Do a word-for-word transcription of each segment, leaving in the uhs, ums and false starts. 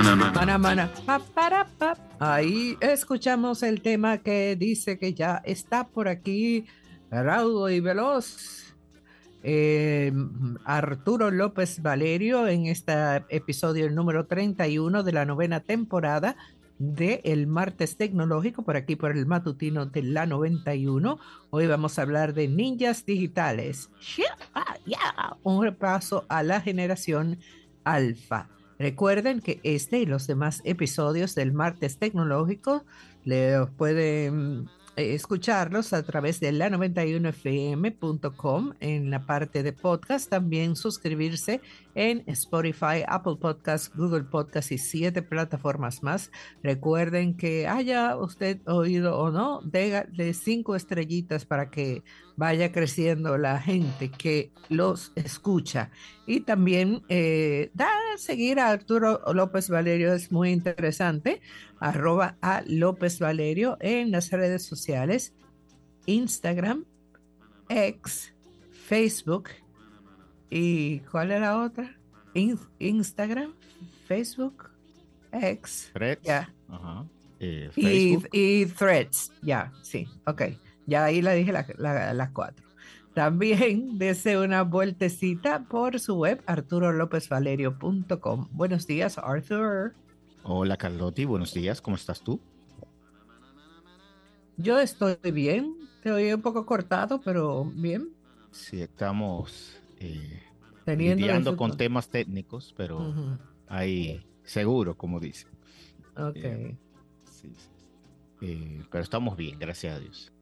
Mana, mana, pa, para, pa. Ahí escuchamos el tema que dice que ya está por aquí, raudo y veloz. eh, Arturo López Valerio en este episodio número treinta y uno de la novena temporada de El Martes Tecnológico, por aquí por el matutino de la noventa y uno. Hoy vamos a hablar de ninjas digitales. Yeah, ah, yeah. Un repaso a la generación alfa. Recuerden que este y los demás episodios del Martes Tecnológico le pueden eh, escucharlos a través de la noventa y uno f m punto com en la parte de podcast, también suscribirse en Spotify, Apple Podcasts, Google Podcasts y siete plataformas más. Recuerden que haya usted oído o no, de, de cinco estrellitas para que vaya creciendo la gente que los escucha. Y también eh, da a seguir a Arturo López Valerio, es muy interesante, arroba a López Valerio en las redes sociales, Instagram, X, Facebook y ¿cuál es la otra? In- Instagram, Facebook, X, Threads, ya, ajá, eh, y, Facebook. y Threads, ya, sí, ok, ya ahí la dije la- la- las cuatro. También desee una vueltecita por su web arturo lópez valerio punto com. Buenos días, Arthur. Hola Carlotti, buenos días, ¿cómo estás tú? Yo estoy bien, te oí un poco cortado, pero bien, Sí, estamos eh, teniendo lidiando con dificultad. temas técnicos, pero Ujú. ahí seguro, como dice. Ok, Eh, sí, sí, sí. Eh, pero estamos bien, gracias a Dios.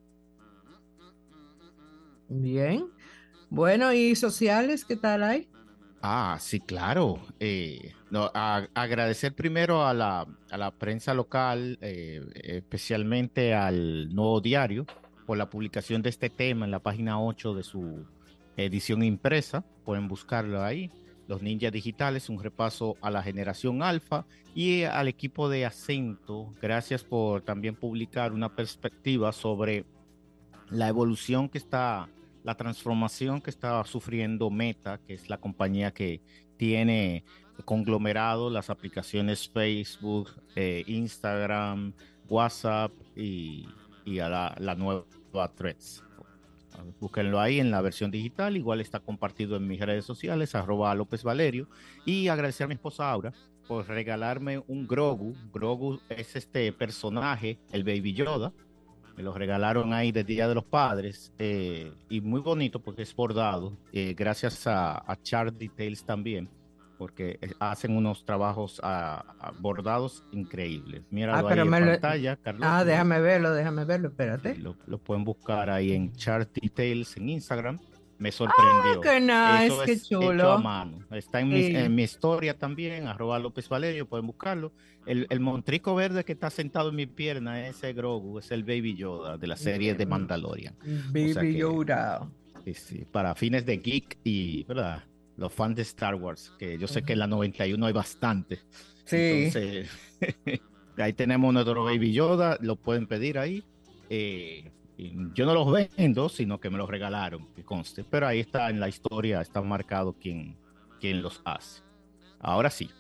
bien. Bueno, ¿y sociales qué tal hay? Ah, sí, claro. Eh, no, a- agradecer primero a la, a la prensa local, eh, especialmente al Nuevo Diario, por la publicación de este tema en la página ocho de su edición impresa. Pueden buscarlo ahí. Los Ninjas Digitales, un repaso a la generación alfa y al equipo de Acento. Gracias por también publicar una perspectiva sobre la evolución que está, la transformación que está sufriendo Meta, que es la compañía que tiene conglomerado las aplicaciones Facebook, eh, Instagram, WhatsApp y, y a la, la nueva Threads. Búsquenlo ahí en la versión digital, igual está compartido en mis redes sociales, arroba López Valerio, y agradecer a mi esposa Aura por regalarme un Grogu. Grogu es este personaje, el Baby Yoda, me lo regalaron ahí del Día de los Padres, eh, y muy bonito porque es bordado, eh, gracias a, a Chart Details también, porque eh, hacen unos trabajos a, a bordados increíbles. Ah, Míralo ahí pero en me lo... pantalla, Ah, Carlotti, ahí. déjame verlo, déjame verlo, Sí, espérate. lo, lo pueden buscar ahí en Chart Details en Instagram. Me Ah, sorprendió. qué nice, Eso qué es hecho a chulo. mano. Está en mi, en Sí. mi historia también, arroba López Valerio, pueden buscarlo. El, el montrico verde que está sentado en mi pierna, ese Grogu, es el Baby Yoda de la serie de Mm, Mandalorian. O sea Baby que, Yoda. sí, sí, para fines de geek y, ¿verdad? Los fans de Star Wars, que yo sé que en Ujú. la noventa y uno hay bastante. Sí. Entonces, ahí tenemos nuestro Baby Yoda, lo pueden pedir ahí. Eh, y yo no los vendo, sino que me los regalaron, que conste. Pero ahí está en la historia, está marcado quién, quién los hace. Ahora sí.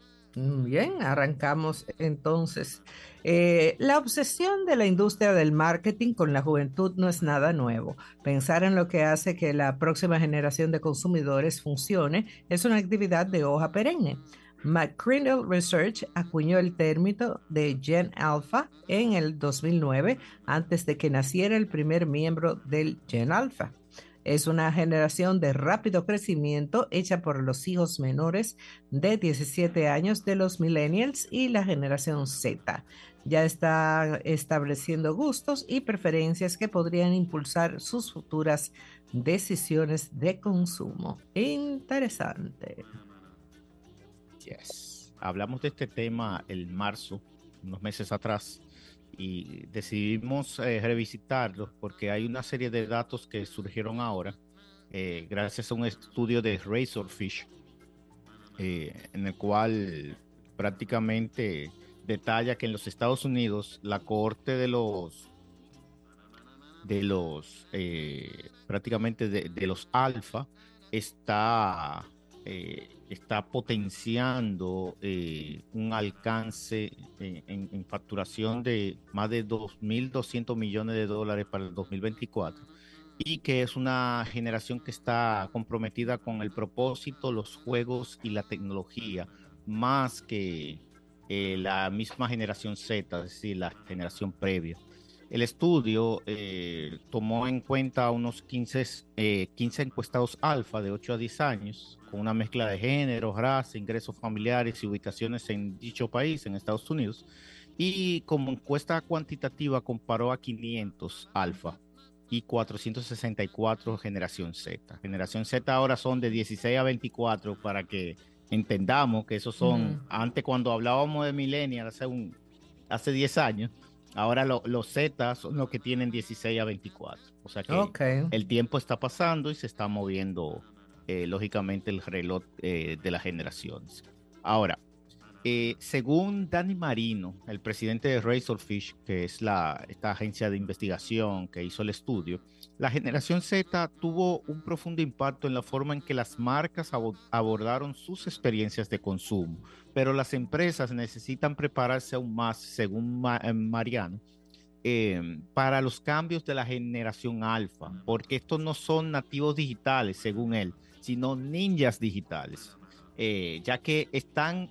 Muy bien, arrancamos entonces. Eh, la obsesión de la industria del marketing con la juventud no es nada nuevo. Pensar en lo que hace que la próxima generación de consumidores funcione es una actividad de hoja perenne. McChrystal Research acuñó el término de Gen Alpha en el dos mil nueve, antes de que naciera el primer miembro del Gen Alpha. Es una generación de rápido crecimiento hecha por los hijos menores de diecisiete años de los millennials y la generación Z. Ya está estableciendo gustos y preferencias que podrían impulsar sus futuras decisiones de consumo. Interesante. Yes. Hablamos de este tema el marzo, unos meses atrás, y decidimos eh, revisitarlo porque hay una serie de datos que surgieron ahora, eh, gracias a un estudio de Razorfish, eh, en el cual prácticamente detalla que en los Estados Unidos la cohorte de los de los eh, prácticamente de, de los alfa está eh, está potenciando eh, un alcance en, en- en facturación de más de dos mil doscientos millones de dólares para el dos mil veinticuatro y que es una generación que está comprometida con el propósito, los juegos y la tecnología, más que eh, la misma generación Z, es decir, la generación previa. El estudio eh, tomó en cuenta unos quince, eh, quince encuestados alfa de ocho a diez años, con una mezcla de género, raza, ingresos familiares y ubicaciones en dicho país, en Estados Unidos, y como encuesta cuantitativa comparó a quinientos alfa y cuatrocientos sesenta y cuatro generación Z. Generación Z ahora son de dieciséis a veinticuatro para que entendamos que esos son, Ujú. antes cuando hablábamos de millennials hace, un, hace diez años, ahora lo, los Z son los que tienen dieciséis a veinticuatro. O sea que Ok. el tiempo está pasando y se está moviendo, eh, lógicamente, el reloj eh, de las generaciones. Ahora, eh, según Danny Marino, el presidente de Razorfish, que es la, esta agencia de investigación que hizo el estudio, la generación Z tuvo un profundo impacto en la forma en que las marcas abo- abordaron sus experiencias de consumo, pero las empresas necesitan prepararse aún más, según Ma- eh, Mariano, eh, para los cambios de la generación alfa, porque estos no son nativos digitales, según él, sino ninjas digitales, eh, ya que están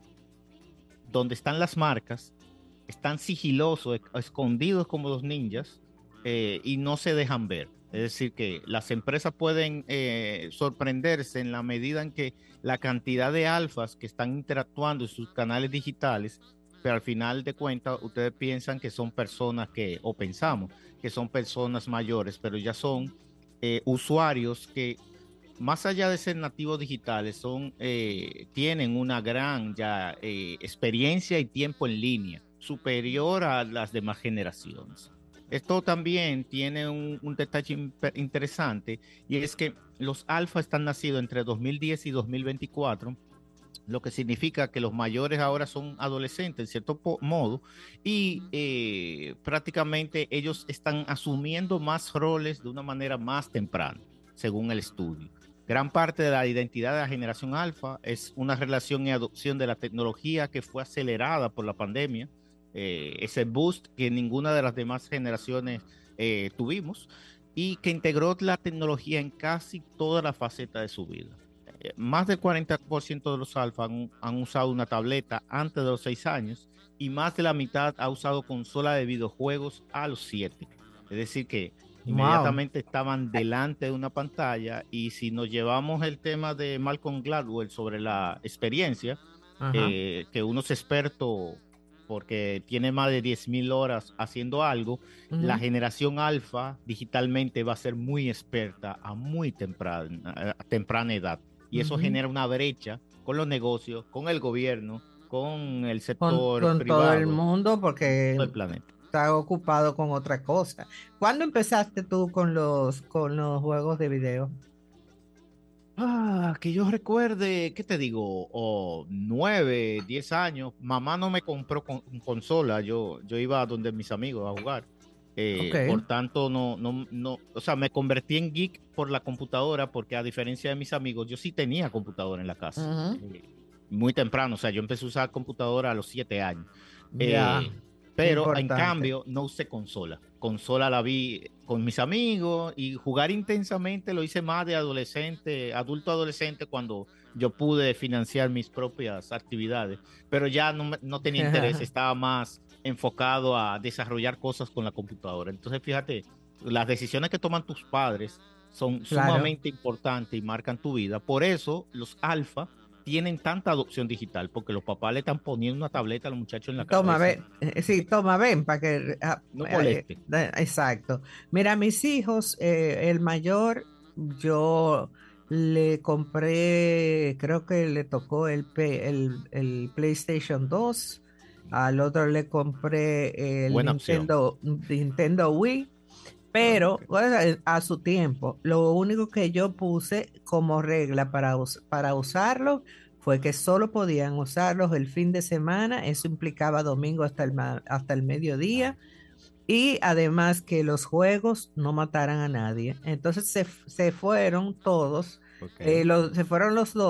donde están las marcas, están sigilosos, escondidos como los ninjas, eh, y no se dejan ver. Es decir, que las empresas pueden eh, sorprenderse en la medida en que la cantidad de alfas que están interactuando en sus canales digitales, pero al final de cuentas ustedes piensan que son personas que, o pensamos que son personas mayores, pero ya son eh, usuarios que más allá de ser nativos digitales, son, eh, tienen una gran ya, eh, experiencia y tiempo en línea, superior a las demás generaciones. Esto también tiene un, un detalle interesante y es que los alfa están nacidos entre dos mil diez y dos mil veinticuatro, lo que significa que los mayores ahora son adolescentes en cierto modo y eh, prácticamente ellos están asumiendo más roles de una manera más temprana, según el estudio. Gran parte de la identidad de la generación alfa es una relación y adopción de la tecnología que fue acelerada por la pandemia, eh, ese boost que ninguna de las demás generaciones eh, tuvimos y que integró la tecnología en casi toda la faceta de su vida. Más del cuarenta por ciento de los alfa han, han, usado una tableta antes de los seis años y más de la mitad ha usado consola de videojuegos a los siete. Es decir, que Wow. inmediatamente estaban delante de una pantalla y si nos llevamos el tema de Malcolm Gladwell sobre la experiencia, Ajá. eh, que uno es experto porque tiene más de diez mil horas haciendo algo, la Ujú. generación alfa digitalmente va a ser muy experta a muy temprana, a temprana edad. Y eso Ujú. genera una brecha con los negocios, con el gobierno, con el Con, sector con todo el privado, mundo con porque todo el planeta. está ocupado con otra cosa. ¿Cuándo empezaste tú con los, con los juegos de video? Ah, que yo recuerde, ¿qué te digo? O nueve, diez años. Mamá no me compró con, consola. Yo, yo iba a donde mis amigos a jugar. Ok. Eh, por tanto, no, no, no, o sea, me convertí en geek por la computadora, porque a diferencia de mis amigos, yo sí tenía computadora en la casa. Ujú. Eh, muy temprano, o sea, yo empecé a usar computadora a los siete años. Ya, Eh, pero en importante. cambio, no usé consola. Consola la vi con mis amigos y jugar intensamente lo hice más de adolescente, adulto adolescente, cuando yo pude financiar mis propias actividades, pero ya no, no tenía interés, estaba más enfocado a desarrollar cosas con la computadora. Entonces, fíjate, las decisiones que toman tus padres son Claro. sumamente importantes y marcan tu vida. Por eso los alfa tienen tanta adopción digital, porque los papás le están poniendo una tableta a los muchachos en la Toma, cabeza. ven. Eh, Sí, toma, ven, para que... ah, No eh, moleste. eh, exacto. Mira, mis hijos, eh, el mayor, yo le compré, creo que le tocó el, P- el, el PlayStation dos. Al otro le compré el Buena opción. Nintendo, Nintendo Wii, Ah, pero ok. bueno, eh, a su tiempo. Lo único que yo puse como regla para, us- para usarlo fue que solo podían usarlos el fin de semana. Eso implicaba domingo hasta el, ma- hasta el mediodía, y además que los juegos no mataran a nadie. Entonces se, f- se fueron todos, Ok. eh, los- se fueron los dos,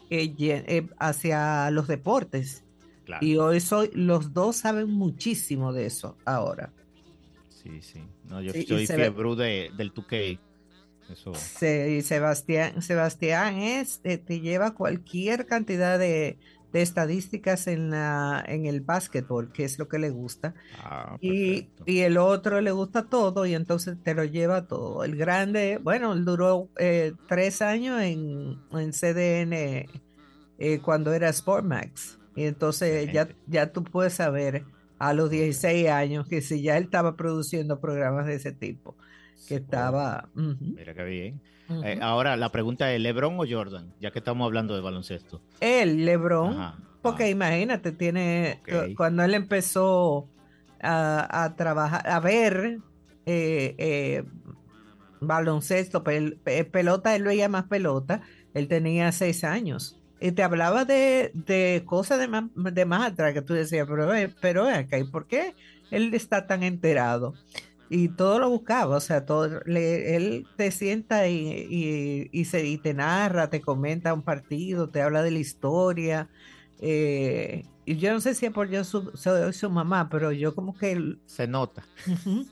eh, ye- eh, hacia los deportes. Claro. Y hoy soy, los dos saben muchísimo de eso ahora. Sí, sí. No, yo Sí, y soy se ve, fiebre de, del dos K. Eso. se- y Sebastián, Sebastián es, eh, te lleva cualquier cantidad de, de estadísticas en la, en el básquetbol, que es lo que le gusta. Ah, Y, perfecto. y el otro le gusta todo y entonces te lo lleva todo. El grande, bueno, él duró eh, tres años en, en C D N eh, cuando era Sportmax. Y entonces ya, Excelente. ya tú puedes saber a los Ok. dieciséis años que si ya él estaba produciendo programas de ese tipo, que Oh, estaba... ujú, mira qué bien. Eh, ujú. ahora la pregunta es, ¿LeBron o Jordan? Ya que estamos hablando de baloncesto. Él, LeBron, Ajá. porque Ah, imagínate, tiene, ok. cu- cuando él empezó a, a trabajar, a ver eh, eh, baloncesto, pel- pe- pelota, él veía más pelota, él tenía seis años. Y te hablaba de, de cosas de más, de más atrás que tú decías, pero, eh, pero ven acá, ¿y por qué él está tan enterado? Y todo lo buscaba, o sea, todo, le- él te sienta y, y, y se, y te narra, te comenta un partido, te habla de la historia. eh, y yo no sé si es por yo su- soy su mamá, pero yo como que... Se nota. Ujú.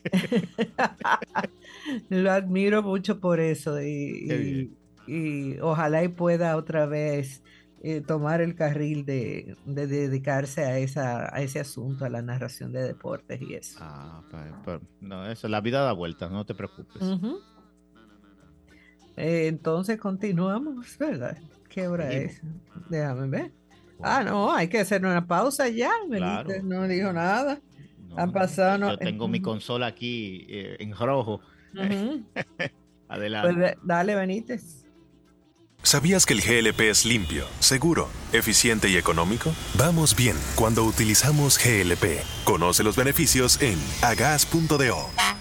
Lo admiro mucho por eso Qué bien. y, y- y ojalá y pueda otra vez eh, tomar el carril de, de dedicarse a, esa, a ese asunto, a la narración de deportes y eso. Ah, pa- pa- no, eso, la vida da vueltas, no te preocupes. Ujú. Eh, entonces continuamos, ¿verdad? ¿Qué hora Seguimos. es? Déjame ver. Ah, Bueno, no, hay que hacer una pausa ya. Benítez claro. no dijo nada. Han No, no. pasado, Yo, no, yo eh, tengo mi ujú, consola aquí eh, en rojo. ujú. Pues Adelante. de- dale, Benítez. ¿Sabías que el G L P es limpio, seguro, eficiente y económico? Vamos bien cuando utilizamos G L P. Conoce los beneficios en agas punto do.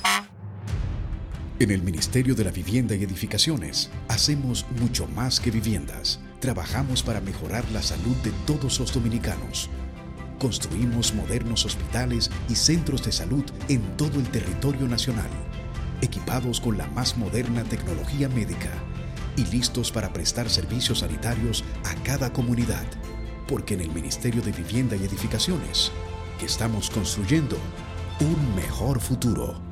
En el Ministerio de la Vivienda y Edificaciones hacemos mucho más que viviendas. Trabajamos para mejorar la salud de todos los dominicanos. Construimos modernos hospitales y centros de salud en todo el territorio nacional, equipados con la más moderna tecnología médica y listos para prestar servicios sanitarios a cada comunidad. Porque en el Ministerio de Vivienda y Edificaciones, que estamos construyendo un mejor futuro.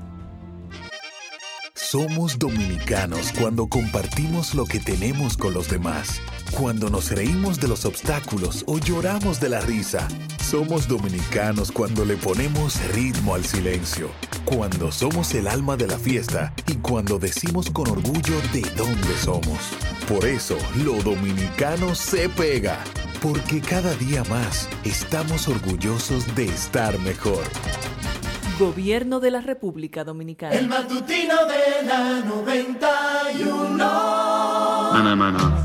Somos dominicanos cuando compartimos lo que tenemos con los demás, cuando nos reímos de los obstáculos o lloramos de la risa. Somos dominicanos cuando le ponemos ritmo al silencio, cuando somos el alma de la fiesta y cuando decimos con orgullo de dónde somos. Por eso, lo dominicano se pega, porque cada día más estamos orgullosos de estar mejor. Gobierno de la República Dominicana. El matutino de la noventa y uno. Mana, mana.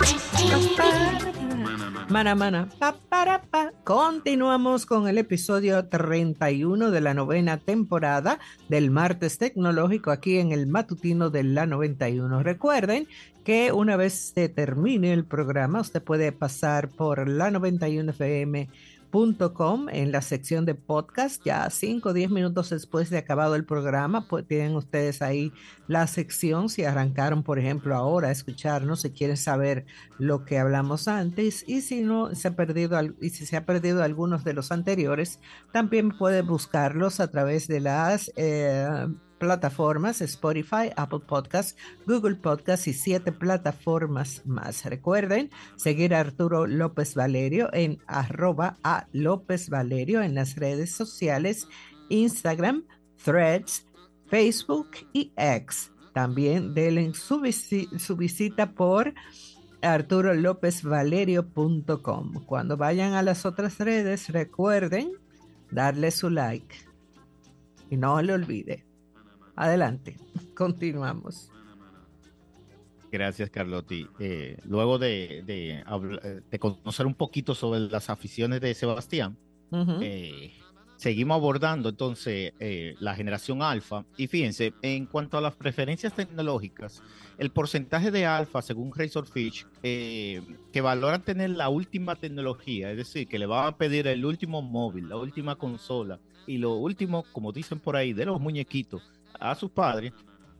Mana, mana, pa, para, pa. Continuamos con el episodio treinta y uno de la novena temporada del Martes Tecnológico aquí en el matutino de la noventa y uno. Recuerden que una vez se termine el programa, usted puede pasar por la noventa y uno F M punto com en la sección de podcast. Ya cinco o diez minutos después de acabado el programa, pues tienen ustedes ahí la sección. Si arrancaron, por ejemplo, ahora a escucharnos, si quieren saber lo que hablamos antes, y si no se ha perdido, y si se ha perdido algunos de los anteriores, también puede buscarlos a través de las eh, plataformas Spotify, Apple Podcasts, Google Podcasts y siete plataformas más. Recuerden seguir a Arturo López Valerio en arroba a López Valerio en las redes sociales, Instagram, Threads, Facebook y X. También denle su, visi su visita por arturo lópez valerio punto com. Cuando vayan a las otras redes, recuerden darle su like y no le olvide. Adelante, continuamos. Gracias, Carlotti. Eh, luego de, de, de conocer un poquito sobre las aficiones de Sebastián, uh-huh. eh, seguimos abordando entonces eh, la generación alfa. Y fíjense, en cuanto a las preferencias tecnológicas, el porcentaje de alfa, según Razorfish, eh, que valoran tener la última tecnología, es decir, que le van a pedir el último móvil, la última consola y lo último, como dicen por ahí, de los muñequitos a sus padres,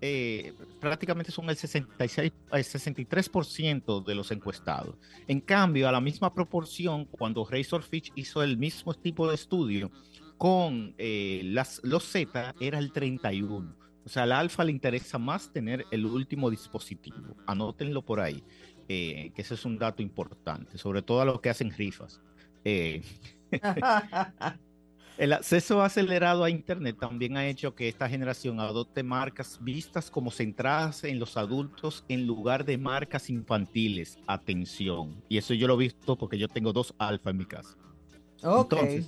eh, prácticamente son el sesenta y seis, el sesenta y tres por ciento de los encuestados. En cambio, a la misma proporción, cuando Razorfish hizo el mismo tipo de estudio con eh, las, los Z, era el treinta y uno por ciento. O sea, al alfa le interesa más tener el último dispositivo. Anótenlo por ahí, eh, que ese es un dato importante, sobre todo a los que hacen rifas. Eh, El acceso acelerado a Internet también ha hecho que esta generación adopte marcas vistas como centradas en los adultos en lugar de marcas infantiles. Atención. Y eso yo lo he visto porque yo tengo dos alfa en mi casa. Ok. Entonces,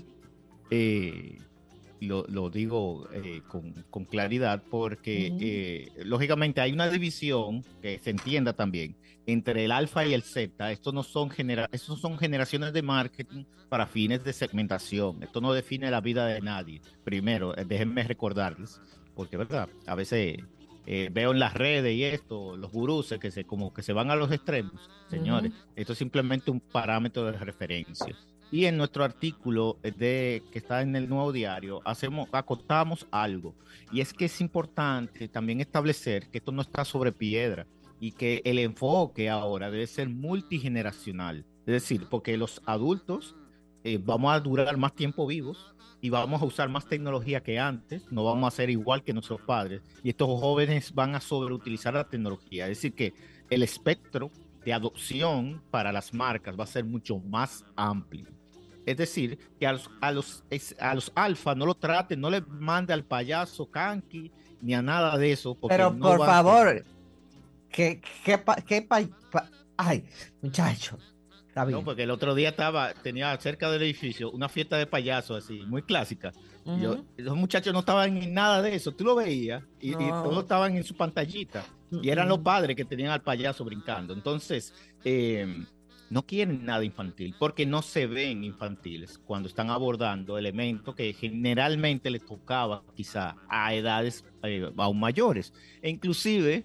eh, lo, lo digo eh, con, con claridad porque uh-huh. eh, lógicamente hay una división que se entienda también entre el alfa y el Z. Estos no son, genera estos son generaciones de marketing para fines de segmentación. Esto no define la vida de nadie. Primero, eh, déjenme recordarles, porque verdad, a veces eh, veo en las redes y esto, los gurús que se, como que se van a los extremos. Señores, uh-huh. esto es simplemente un parámetro de referencia. Y en nuestro artículo de, que está en el Nuevo Diario, hacemos, acotamos algo. Y es que es importante también establecer que esto no está sobre piedra y que el enfoque ahora debe ser multigeneracional. Es decir, porque los adultos eh, vamos a durar más tiempo vivos y vamos a usar más tecnología que antes, no vamos a ser igual que nuestros padres. Y estos jóvenes van a sobreutilizar la tecnología. Es decir, que el espectro de adopción para las marcas va a ser mucho más amplio. Es decir, que a los, a los, a los alfa no lo traten, no le mande al payaso Kanki ni a nada de eso. Pero no por favor, a... que, que, pa, que pa, pa, ay, muchacho, está bien. No, porque el otro día estaba, tenía cerca del edificio una fiesta de payasos así, muy clásica. Uh-huh. Yo, los muchachos no estaban en nada de eso, tú lo veías y, no. y todos estaban en su pantallita. Uh-huh. Y eran los padres que tenían al payaso brincando. Entonces, eh, no quieren nada infantil porque no se ven infantiles cuando están abordando elementos que generalmente les tocaba quizá a edades eh, aún mayores. E inclusive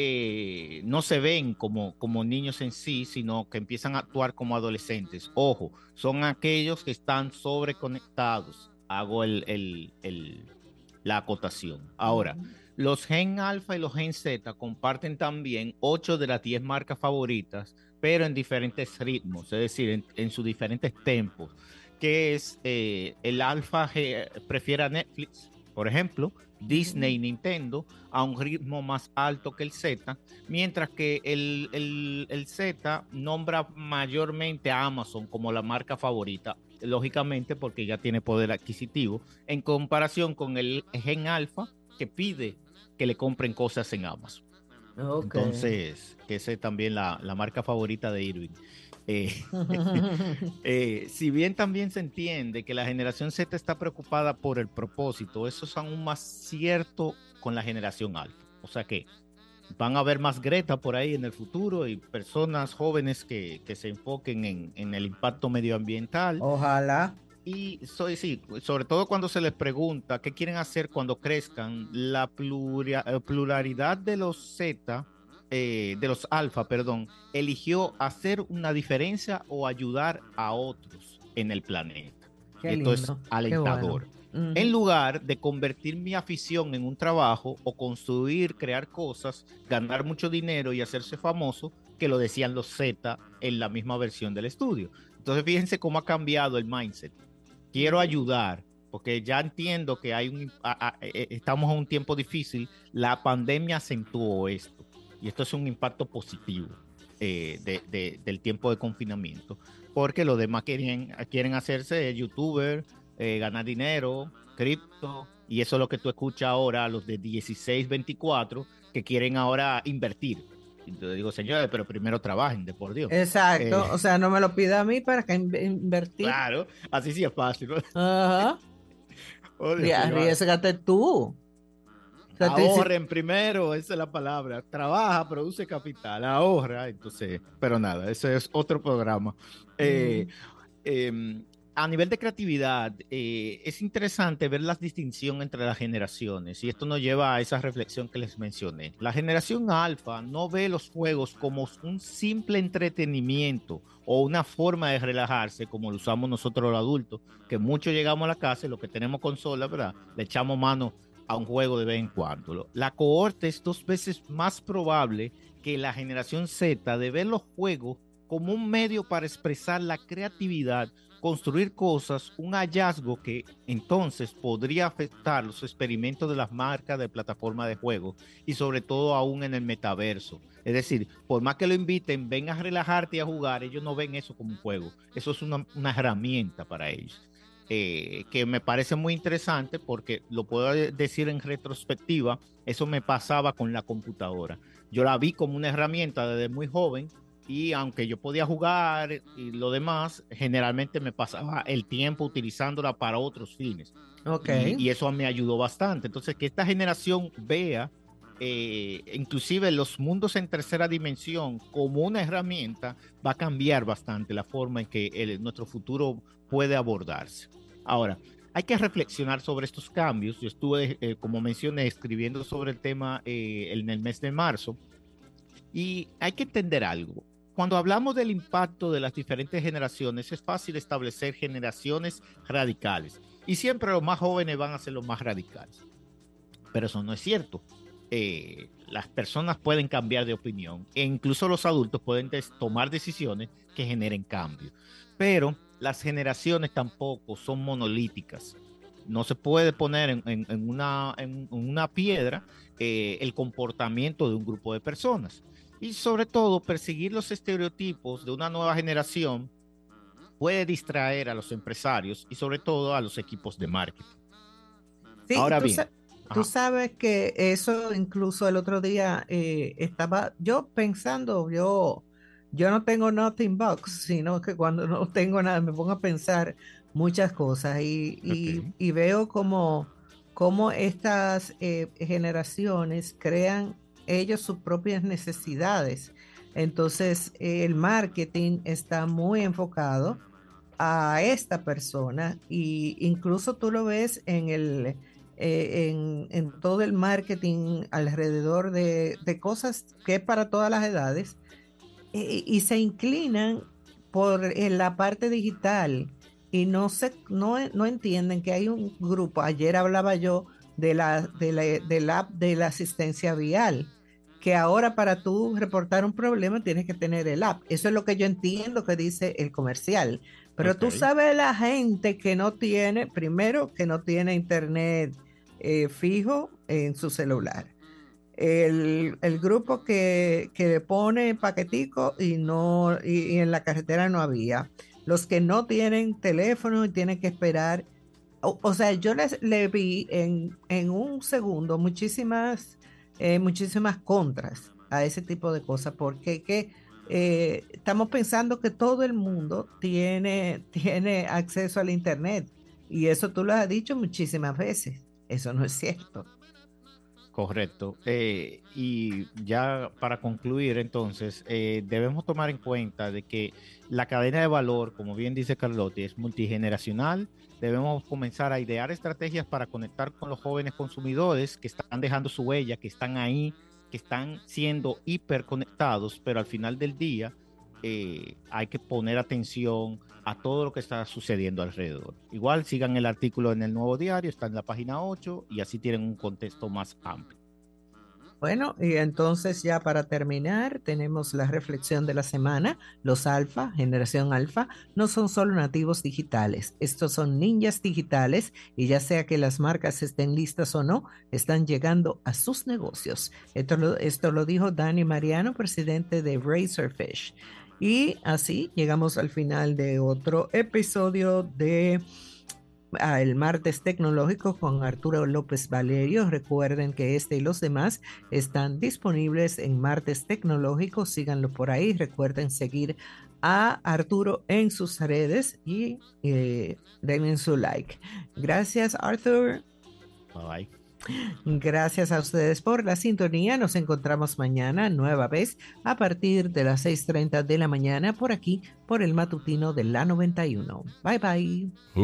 eh, no se ven como, como niños en sí, sino que empiezan a actuar como adolescentes. Ojo, son aquellos que están sobreconectados. Hago el, el, el, la acotación. Ahora, uh-huh. los Gen Alpha y los Gen Z comparten también ocho de las diez marcas favoritas, pero en diferentes ritmos, es decir, en, en sus diferentes tempos, que es eh, el Alpha G, prefiere a Netflix, por ejemplo, Disney y Nintendo, a un ritmo más alto que el Z, mientras que el, el, el Z nombra mayormente a Amazon como la marca favorita, lógicamente porque ya tiene poder adquisitivo, en comparación con el Gen Alpha, que pide que le compren cosas en Amazon. Okay. Entonces, que esa es también la, la marca favorita de Irving. Eh, eh, si bien también se entiende que la generación Z está preocupada por el propósito, eso es aún más cierto con la generación Alfa. O sea que van a haber más Greta por ahí en el futuro y personas jóvenes que, que se enfoquen en, en el impacto medioambiental. Ojalá. Y soy, sí, sobre todo cuando se les pregunta qué quieren hacer cuando crezcan, la pluria, pluralidad de los Z, eh, de los alfa, perdón, eligió hacer una diferencia o ayudar a otros en el planeta. Qué Esto lindo, es alentador. Bueno. Uh-huh. En lugar de convertir mi afición en un trabajo o construir, crear cosas, ganar mucho dinero y hacerse famoso, que lo decían los Z en la misma versión del estudio. Entonces fíjense cómo ha cambiado el mindset. Quiero ayudar, porque ya entiendo que hay un, a, a, estamos en un tiempo difícil. La pandemia acentuó esto, y esto es un impacto positivo eh, de, de, del tiempo de confinamiento, porque los demás quieren, quieren hacerse youtuber, eh, ganar dinero, cripto, y eso es lo que tú escuchas ahora, los de dieciséis, veinticuatro, que quieren ahora invertir. Yo digo, señores, pero primero trabajen, de por Dios. Exacto, Eh, o sea, no me lo pida a mí para que in- invertir. Claro, así sí es fácil, ¿no? Ajá. Oh, Dios, Y arriésgate tú. O sea, ahorren dice... primero, esa es la palabra. Trabaja, produce capital, ahorra. Entonces, pero nada, ese es otro programa. Mm. Eh, eh, a nivel de creatividad, eh, es interesante ver la distinción entre las generaciones, y esto nos lleva a esa reflexión que les mencioné. La generación alfa no ve los juegos como un simple entretenimiento o una forma de relajarse como lo usamos nosotros los adultos, que muchos llegamos a la casa y lo que tenemos consola, ¿verdad? Le echamos mano a un juego de vez en cuando. La cohorte es dos veces más probable que la generación Z de ver los juegos como un medio para expresar la creatividad, construir cosas, un hallazgo que entonces podría afectar los experimentos de las marcas de plataforma de juego y sobre todo aún en el metaverso. Es decir, por más que lo inviten, ven a relajarte y a jugar, ellos no ven eso como un juego. Eso es una, una herramienta para ellos. Eh, que me parece muy interesante porque lo puedo decir en retrospectiva, eso me pasaba con la computadora. Yo la vi como una herramienta desde muy joven y aunque yo podía jugar y lo demás, generalmente me pasaba el tiempo utilizándola para otros fines. Okay. Y, y eso me ayudó bastante. Entonces, que esta generación vea eh, inclusive los mundos en tercera dimensión como una herramienta va a cambiar bastante la forma en que el, nuestro futuro puede abordarse. Ahora, hay que reflexionar sobre estos cambios. Yo estuve, eh, como mencioné, escribiendo sobre el tema eh, en el mes de marzo y hay que entender algo. Cuando hablamos del impacto de las diferentes generaciones, es fácil establecer generaciones radicales y siempre los más jóvenes van a ser los más radicales. Pero eso no es cierto. Eh, las personas pueden cambiar de opinión e incluso los adultos pueden des- tomar decisiones que generen cambio. Pero las generaciones tampoco son monolíticas. No se puede poner en, en, en, una, en una piedra eh, el comportamiento de un grupo de personas. Y sobre todo, perseguir los estereotipos de una nueva generación puede distraer a los empresarios y sobre todo a los equipos de marketing. Sí, Ahora tú, bien, sa- tú sabes que eso incluso el otro día eh, estaba yo pensando, yo, yo no tengo nothing box, sino que cuando no tengo nada me pongo a pensar muchas cosas y, y, okay. y veo como, como estas eh, generaciones crean ellos sus propias necesidades. Entonces, eh, el marketing está muy enfocado a esta persona y incluso tú lo ves en el eh, en, en todo el marketing alrededor de, de cosas que es para todas las edades eh, y se inclinan por eh, la parte digital y no se no, no entienden que hay un grupo. Ayer hablaba yo de la de la, de la app de la asistencia vial, que ahora para tú reportar un problema tienes que tener el app. Eso es lo que yo entiendo que dice el comercial. Pero Okay. tú sabes la gente que no tiene, primero, que no tiene internet eh, fijo en su celular. El, el grupo que, que le pone paquetico y, no, y, y en la carretera no había. Los que no tienen teléfono y tienen que esperar. O, o sea, yo les, le vi en, en un segundo muchísimas, eh, muchísimas contras a ese tipo de cosas, porque que, eh, estamos pensando que todo el mundo tiene, tiene acceso al internet y eso tú lo has dicho muchísimas veces. Eso no es cierto. Correcto. Eh, y ya para concluir, entonces, eh, debemos tomar en cuenta de que la cadena de valor, como bien dice Carlotti, es multigeneracional. Debemos comenzar a idear estrategias para conectar con los jóvenes consumidores que están dejando su huella, que están ahí, que están siendo hiperconectados, pero al final del día eh, hay que poner atención a todo lo que está sucediendo alrededor. Igual sigan el artículo en el Nuevo Diario, está en la página ocho y así tienen un contexto más amplio. Bueno, y entonces ya para terminar, tenemos la reflexión de la semana. Los alfa, generación alfa, no son solo nativos digitales, estos son ninjas digitales y ya sea que las marcas estén listas o no, están llegando a sus negocios. Esto lo, esto lo dijo Dani Mariano, presidente de Razorfish. Y así llegamos al final de otro episodio de ah, el Martes Tecnológico con Arturo López Valerio. Recuerden que este y los demás están disponibles en Martes Tecnológico. Síganlo por ahí. Recuerden seguir a Arturo en sus redes y eh, denle su like. Gracias, Arthur. Bye bye. Gracias a ustedes por la sintonía. Nos encontramos mañana nueva vez a partir de las seis treinta de la mañana por aquí, por el matutino de la noventa y uno. Bye bye.